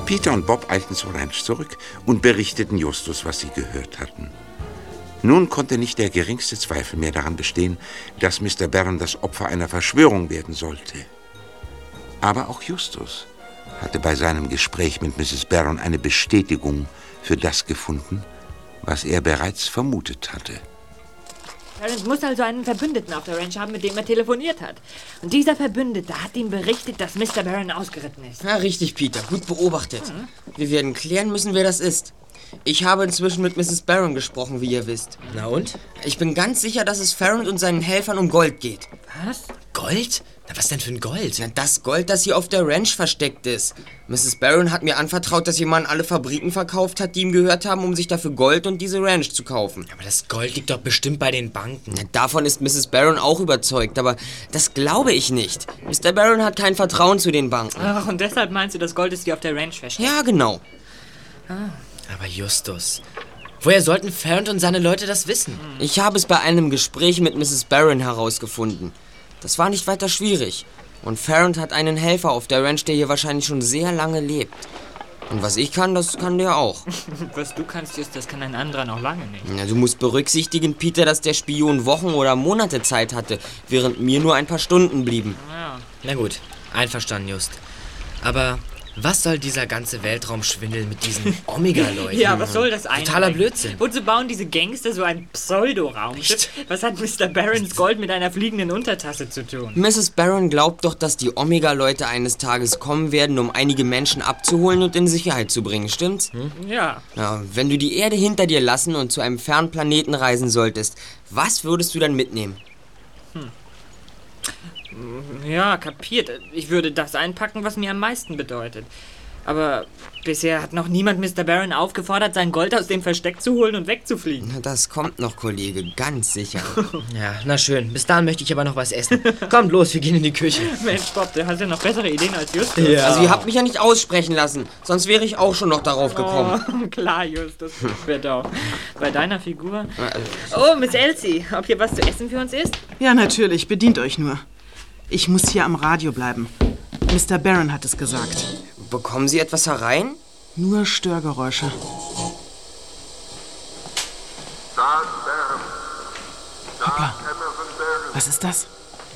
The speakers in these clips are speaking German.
Peter und Bob eilten zur Ranch zurück und berichteten Justus, was sie gehört hatten. Nun konnte nicht der geringste Zweifel mehr daran bestehen, dass Mr. Barron das Opfer einer Verschwörung werden sollte. Aber auch Justus hatte bei seinem Gespräch mit Mrs. Barron eine Bestätigung für das gefunden, was er bereits vermutet hatte. Terence muss also einen Verbündeten auf der Ranch haben, mit dem er telefoniert hat. Und dieser Verbündete hat ihm berichtet, dass Mr. Barron ausgeritten ist. Ja, richtig, Peter. Gut beobachtet. Wir werden klären müssen, wer das ist. Ich habe inzwischen mit Mrs. Barron gesprochen, wie ihr wisst. Na und? Ich bin ganz sicher, dass es Farron und seinen Helfern um Gold geht. Was? Gold? Na, was denn für ein Gold? Na, das Gold, das hier auf der Ranch versteckt ist. Mrs. Barron hat mir anvertraut, dass ihr Mann alle Fabriken verkauft hat, die ihm gehört haben, um sich dafür Gold und diese Ranch zu kaufen. Aber das Gold liegt doch bestimmt bei den Banken. Na, davon ist Mrs. Barron auch überzeugt, aber das glaube ich nicht. Mr. Barron hat kein Vertrauen zu den Banken. Ach, und deshalb meinst du, das Gold ist hier auf der Ranch versteckt? Ja, genau. Aber Justus, woher sollten Farron und seine Leute das wissen? Ich habe es bei einem Gespräch mit Mrs. Barron herausgefunden. Das war nicht weiter schwierig. Und Farron hat einen Helfer auf der Ranch, der hier wahrscheinlich schon sehr lange lebt. Und was ich kann, das kann der auch. Was du kannst, das kann ein anderer noch lange nicht. Ja, du musst berücksichtigen, Peter, dass der Spion Wochen oder Monate Zeit hatte, während mir nur ein paar Stunden blieben. Ja. Na gut, einverstanden, Just. Aber was soll dieser ganze Weltraumschwindel mit diesen Omega-Leuten? Ja, was soll das eigentlich? Totaler Blödsinn. Wozu bauen diese Gangster so ein Pseudo-Raumschiff? Was hat Mr. Barrons Gold mit einer fliegenden Untertasse zu tun? Mrs. Barron glaubt doch, dass die Omega-Leute eines Tages kommen werden, um einige Menschen abzuholen und in Sicherheit zu bringen, stimmt's? Ja. Ja, wenn du die Erde hinter dir lassen und zu einem fernen Planeten reisen solltest, was würdest du dann mitnehmen? Ja, kapiert. Ich würde das einpacken, was mir am meisten bedeutet. Aber bisher hat noch niemand Mr. Barron aufgefordert, sein Gold aus dem Versteck zu holen und wegzufliegen. Na, das kommt noch, Kollege, ganz sicher. Ja, na schön. Bis dahin möchte ich aber noch was essen. Kommt los, wir gehen in die Küche. Mensch, Bob, der hat ja noch bessere Ideen als Justus. Ja. Also ihr habt mich ja nicht aussprechen lassen, sonst wäre ich auch schon noch darauf gekommen. Oh, klar, Justus. Wird auch. Bei deiner Figur. Oh, Miss Elsie, ob hier was zu essen für uns ist? Ja, natürlich. Bedient euch nur. Ich muss hier am Radio bleiben. Mr. Barron hat es gesagt. Bekommen Sie etwas herein? Nur Störgeräusche. Hoppla. Was ist das?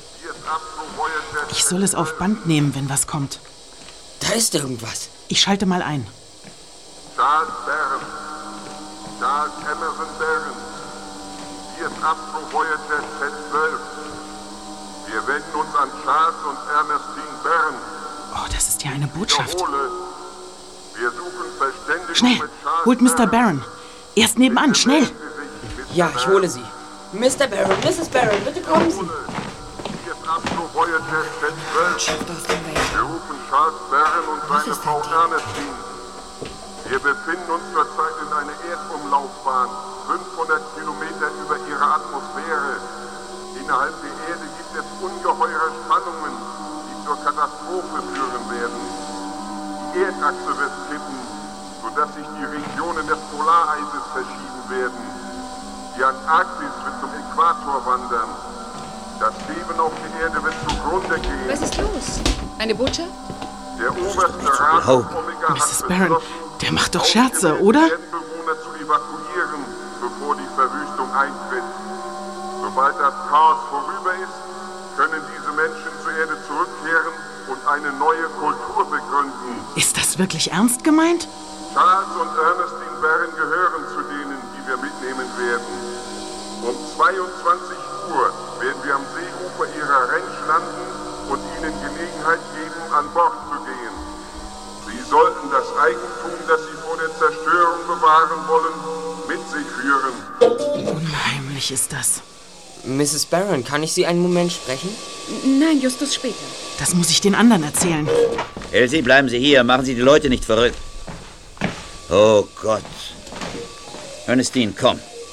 Ich soll es auf Band nehmen, wenn was kommt. Da ist irgendwas. Ich schalte mal ein. Charles Barron. Charles Emerson Barron. Hier ist Astro Voyager Z12. Wir wenden uns an Charles und Ernestine Barron. Oh, das ist ja eine Botschaft. Wiederhole. Wir suchen Verständigung Schnell, mit Charles holt Mr. Barron. Erst nebenan, schnell. Melden Sie sich, Mr. Ja, ich hole sie. Mr. Barron, Mrs. Barron, bitte kommen Sie. Hier ist Astro Voyager Z12. Wir rufen Charles Barron und seine Frau Ernestine. Wir befinden uns zurzeit in einer Erdumlaufbahn, 500 Kilometer über ihrer Atmosphäre. Innerhalb der Erde gibt es ungeheure Spannungen, die zur Katastrophe führen werden. Die Erdachse wird kippen, sodass sich die Regionen des Polareises verschieben werden. Die Antarktis wird zum Äquator wandern. Das Leben auf der Erde wird zugrunde gehen. Was ist los? Eine Botschaft? Der oberste Rat Oh, von Omega Mrs. hat Barron, beschlossen, der macht doch Scherze, oder? Erdenbewohner zu evakuieren, bevor die Verwüstung eintritt. Sobald das Chaos vorüber ist, können diese Menschen zur Erde zurückkehren und eine neue Kultur begründen. Ist das wirklich ernst gemeint? Charles und Ernestine Barron gehören zu denen, die wir mitnehmen werden. Um 22 Uhr werden wir am Seeufer ihrer Ranch landen und ihnen Gelegenheit geben, an Bord zu gehen. Sie sollten das Eigentum, das sie vor der Zerstörung bewahren wollen, mit sich führen. Unheimlich ist das. Mrs. Barron, kann ich Sie einen Moment sprechen? Nein, Justus, später. Das muss ich den anderen erzählen. Elsie, bleiben Sie hier. Machen Sie die Leute nicht verrückt. Oh Gott. Ernestine, komm.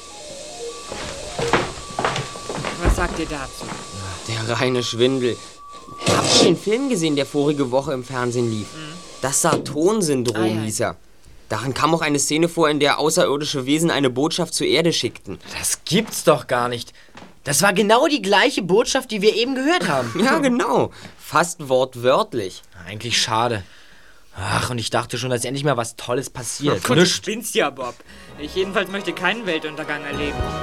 Was sagt ihr dazu? Der reine Schwindel. Habt ihr den Film gesehen, der vorige Woche im Fernsehen lief? Das Saturn-Syndrom hieß er. Darin kam auch eine Szene vor, in der außerirdische Wesen eine Botschaft zur Erde schickten. Das gibt's doch gar nicht. Das war genau die gleiche Botschaft, die wir eben gehört haben. Ja, genau. Fast wortwörtlich. Eigentlich schade. Ach, und ich dachte schon, dass endlich mal was Tolles passiert. Du spinnst ja, Bob. Ich jedenfalls möchte keinen Weltuntergang erleben.